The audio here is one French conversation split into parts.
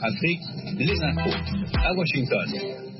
Afrique, les infos à Washington.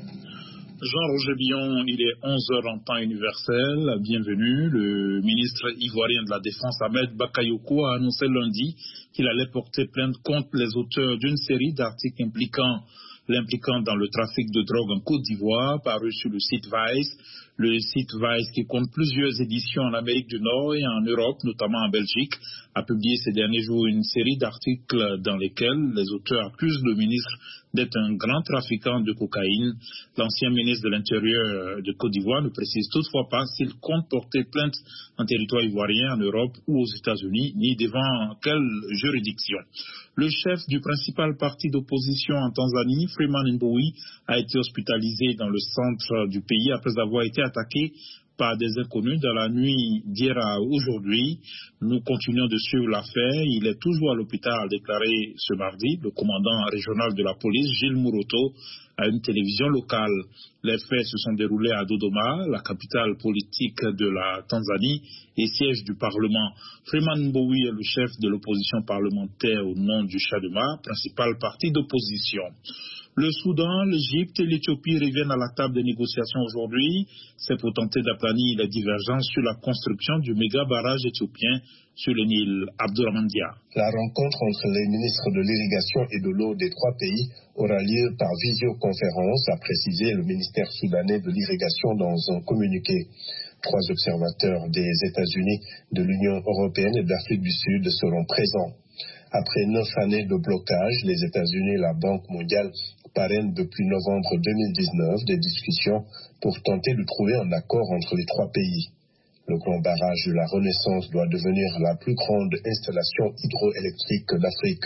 Jean-Roger Billon, il est 11h en temps universel. Bienvenue. Le ministre ivoirien de la Défense, Ahmed Bakayoko, a annoncé lundi qu'il allait porter plainte contre les auteurs d'une série d'articles l'impliquant dans le trafic de drogue en Côte d'Ivoire, paru sur le site Vice. Le site Vice, qui compte plusieurs éditions en Amérique du Nord et en Europe, notamment en Belgique, a publié ces derniers jours une série d'articles dans lesquels les auteurs accusent le ministre d'être un grand trafiquant de cocaïne. L'ancien ministre de l'Intérieur de Côte d'Ivoire ne précise toutefois pas s'il compte porter plainte en territoire ivoirien, en Europe ou aux États-Unis, ni devant quelle juridiction. Le chef du principal parti d'opposition en Tanzanie, Freeman Mbowe, a été hospitalisé dans le centre du pays après avoir été attaqué par des inconnus dans la nuit d'hier à aujourd'hui. Nous continuons de suivre l'affaire. Il est toujours à l'hôpital, a déclaré ce mardi le commandant régional de la police, Gilles Muroto, à une télévision locale. Les faits se sont déroulés à Dodoma, la capitale politique de la Tanzanie et siège du Parlement. Freeman Mbowe est le chef de l'opposition parlementaire au nom du Chadema, principal parti d'opposition. Le Soudan, l'Égypte et l'Éthiopie reviennent à la table des négociations aujourd'hui. C'est pour tenter d'aplanir les divergences sur la construction du méga barrage éthiopien sur le Nil. Abdourahmane Dia. La rencontre entre les ministres de l'irrigation et de l'eau des trois pays aura lieu par visioconférence, a précisé le ministère soudanais de l'irrigation dans un communiqué. 3 observateurs des États-Unis, de l'Union européenne et d'Afrique du Sud seront présents. Après 9 années de blocage, les États-Unis et la Banque mondiale parrainent depuis novembre 2019 des discussions pour tenter de trouver un accord entre les trois pays. Le grand barrage de la Renaissance doit devenir la plus grande installation hydroélectrique d'Afrique.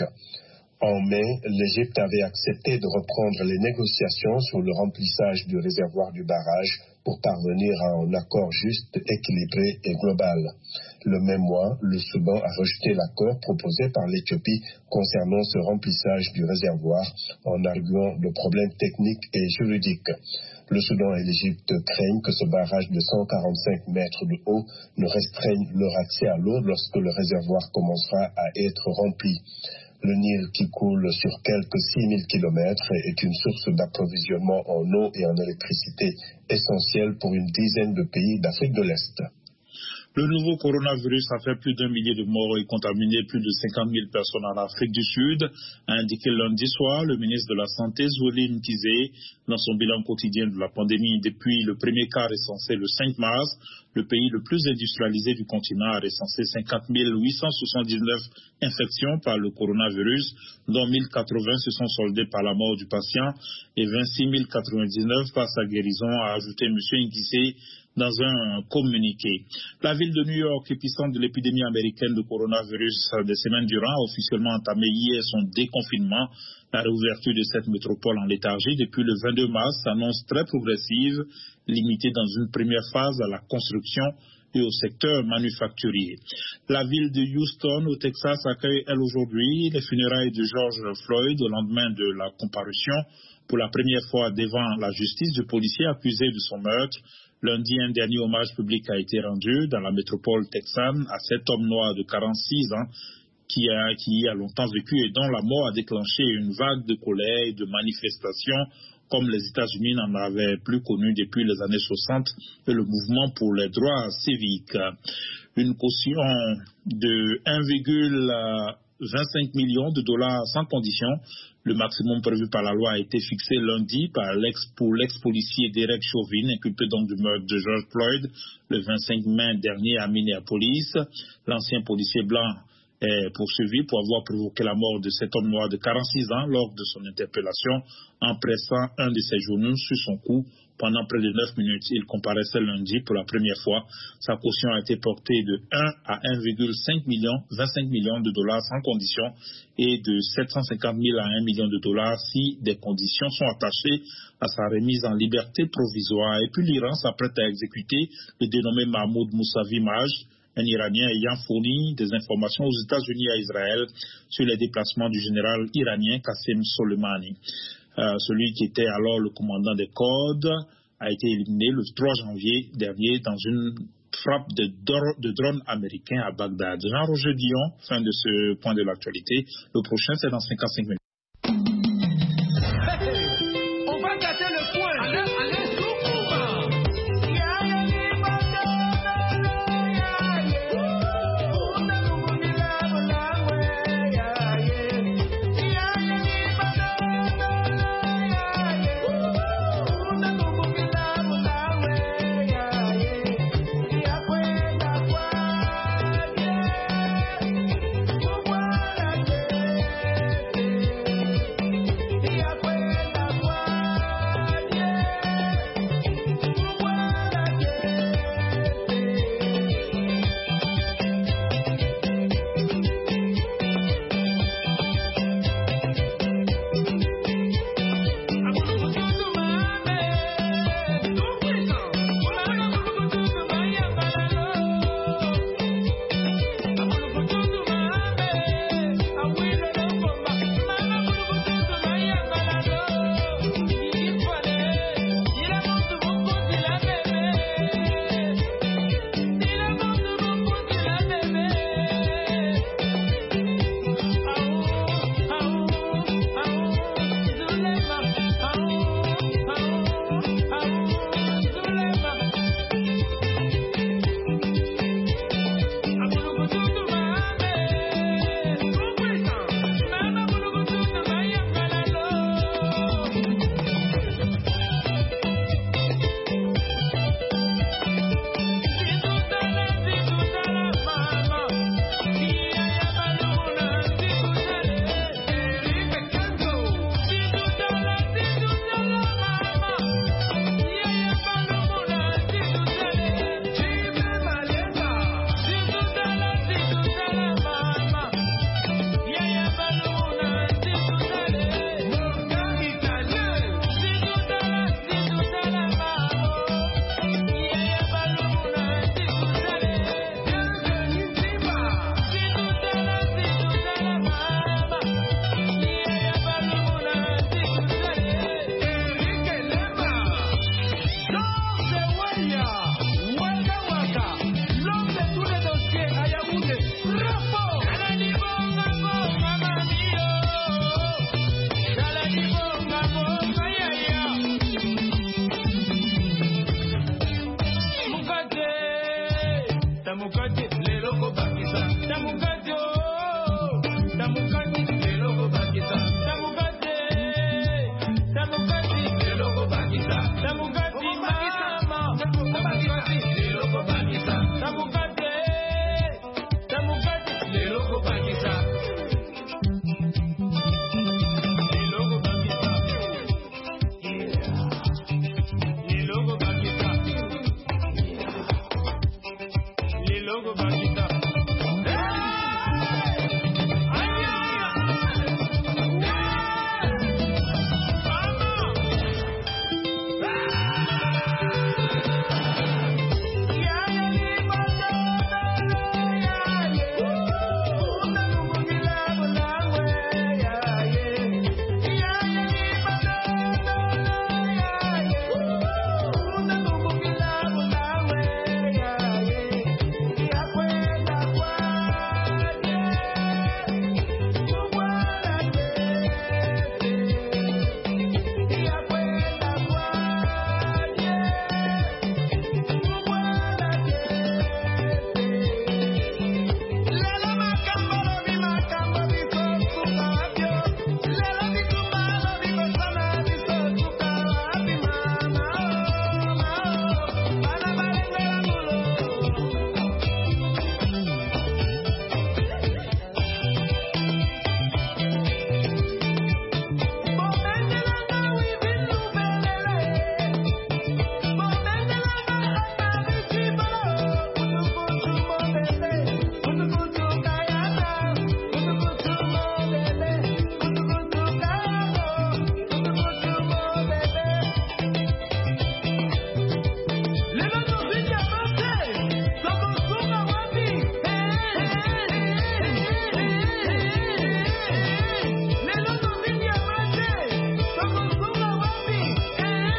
En mai, l'Égypte avait accepté de reprendre les négociations sur le remplissage du réservoir du barrage pour parvenir à un accord juste, équilibré et global. Le même mois, le Soudan a rejeté l'accord proposé par l'Éthiopie concernant ce remplissage du réservoir en arguant de problèmes techniques et juridiques. Le Soudan et l'Égypte craignent que ce barrage de 145 mètres de haut ne restreigne leur accès à l'eau lorsque le réservoir commencera à être rempli. Le Nil, qui coule sur quelques 6000 km, est une source d'approvisionnement en eau et en électricité essentielle pour une dizaine de pays d'Afrique de l'Est. Le nouveau coronavirus a fait plus d'1 millier de morts et contaminé plus de 50 000 personnes en Afrique du Sud, a indiqué lundi soir le ministre de la Santé, Zweli Mkhize, dans son bilan quotidien de la pandémie. Depuis le premier cas recensé le 5 mars, le pays le plus industrialisé du continent a recensé 50 879 infections par le coronavirus, dont 1080 se sont soldées par la mort du patient et 26 099 par sa guérison, a ajouté M. Mkhize dans un communiqué. La ville de New York, épicentre de l'épidémie américaine de coronavirus des semaines durant, a officiellement entamé hier son déconfinement. La réouverture de cette métropole en léthargie depuis le 22 mars s'annonce très progressive, limitée dans une première phase à la construction et au secteur manufacturier. La ville de Houston, au Texas, accueille, elle, aujourd'hui, les funérailles de George Floyd au lendemain de la comparution pour la première fois devant la justice du policier accusé de son meurtre. Lundi, un dernier hommage public a été rendu dans la métropole texane à cet homme noir de 46 ans qui y a longtemps vécu et dont la mort a déclenché une vague de colère et de manifestations comme les États-Unis n'en avaient plus connu depuis les années 60 et le mouvement pour les droits civiques. Une caution de 1,25 million de dollars sans condition. Le maximum prévu par la loi a été fixé lundi pour l'ex-policier Derek Chauvin, inculpé donc du meurtre de George Floyd le 25 mai dernier à Minneapolis. L'ancien policier blanc est poursuivi pour avoir provoqué la mort de cet homme noir de 46 ans lors de son interpellation en pressant un de ses genoux sur son cou pendant près de 9 minutes. Il comparaissait lundi pour la première fois. Sa caution a été portée de 1 à 1,25 millions de dollars sans condition et de 750 000 à 1 million de dollars si des conditions sont attachées à sa remise en liberté provisoire. Et puis l'Iran s'apprête à exécuter le dénommé Mahmoud Mousavi Maj, un Iranien ayant fourni des informations aux États-Unis et à Israël sur les déplacements du général iranien Qasem Soleimani. Celui qui était alors le commandant des Cordes a été éliminé le 3 janvier dernier dans une frappe de drone américain à Bagdad. Jean-Roger Billon, fin de ce point de l'actualité. Le prochain, c'est dans 55 minutes.